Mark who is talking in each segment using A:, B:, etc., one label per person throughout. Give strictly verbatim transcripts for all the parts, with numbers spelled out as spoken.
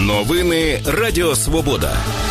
A: Новини Радіо Свобода.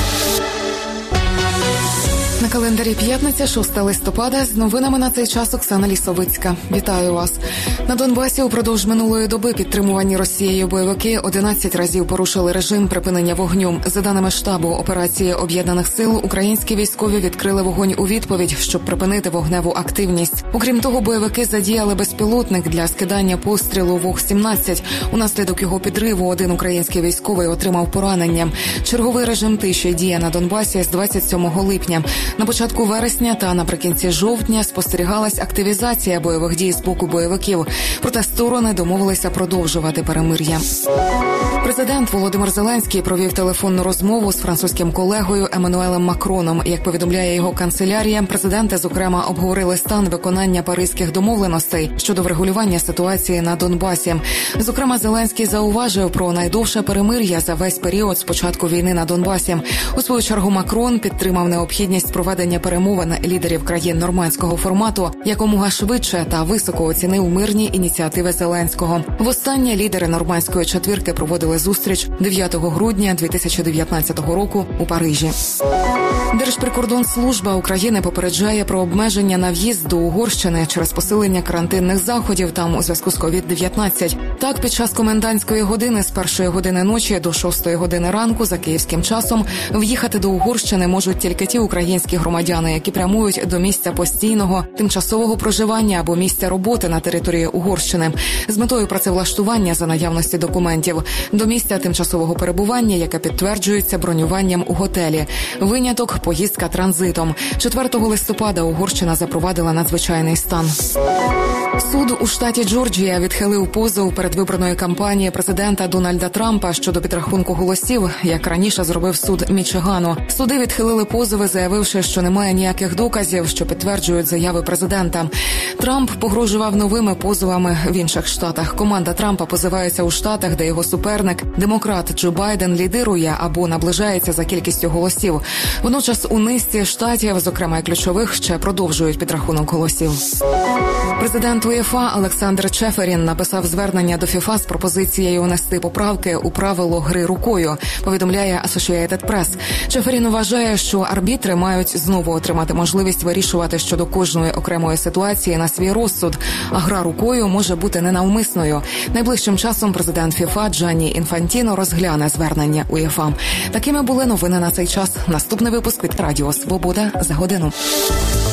B: На календарі п'ятниця, шостого листопада. З новинами на цей час Оксана Лісовицька. Вітаю вас. На Донбасі упродовж минулої доби підтримувані Росією бойовики одинадцять разів порушили режим припинення вогню. За даними штабу операції Об'єднаних сил, українські військові відкрили вогонь у відповідь, щоб припинити вогневу активність. Окрім того, бойовики задіяли безпілотник для скидання пострілу вог сімнадцять. Унаслідок його підриву один український військовий отримав поранення. Черговий режим тиші діє на Донбасі з двадцять сьомого липня. На початку вересня та наприкінці жовтня спостерігалась активізація бойових дій з боку бойовиків. Проте сторони домовилися продовжувати перемир'я. Президент Володимир Зеленський провів телефонну розмову з французьким колегою Еммануелем Макроном. Як повідомляє його канцелярія, президенти, зокрема, обговорили стан виконання паризьких домовленостей щодо врегулювання ситуації на Донбасі. Зокрема, Зеленський зауважив про найдовше перемир'я за весь період з початку війни на Донбасі. У свою чергу Макрон підтримав необхідність проведення перемовин лідерів країн нормандського формату якомога швидше та високо оцінив мирні ініціативи Зеленського. Востаннє лідери нормандської четвірки проводили зустріч дев'ятого грудня дві тисячі дев'ятнадцятого року у Парижі. Держприкордонслужба України попереджає про обмеження на в'їзд до Угорщини через посилення карантинних заходів там у зв'язку з ковід дев'ятнадцять. Так, під час комендантської години з першої години ночі до шостої години ранку за київським часом в'їхати до Угорщини можуть тільки ті українські громадяни, які прямують до місця постійного, тимчасового проживання або місця роботи на території Угорщини з метою працевлаштування за наявності документів, до місця тимчасового перебування, яке підтверджується бронюванням у готелі. Виняток – поїздка транзитом. четвертого листопада Угорщина запровадила надзвичайний стан. Суд у штаті Джорджія відхилив позов передвиборної кампанії президента Дональда Трампа щодо підрахунку голосів, як раніше зробив суд Мічигану. Суди відхилили позови, заявивши, що немає ніяких доказів, що підтверджують заяви президента. Трамп погрожував новими позовами в інших штатах. Команда Трампа позивається у штатах, де його суперник, демократ Джо Байден, лідирує або наближається за кількістю голосів. Водночас у низці штатів, зокрема і ключових, ще продовжують підрахунок голосів. Президент УЄФА Олександр Чеферін написав звернення до ФІФА з пропозицією внести поправки у правило гри рукою, повідомляє Associated Press. Чеферін вважає, що арбітри мають знову отримати можливість вирішувати щодо кожної окремої ситуації на свій розсуд, а гра рукою може бути ненавмисною. Найближчим часом президент ФІФА Джанні Інфантіно розгляне звернення УЄФА. Такими були новини на цей час. Наступний випуск від Радіо Свобода за годину.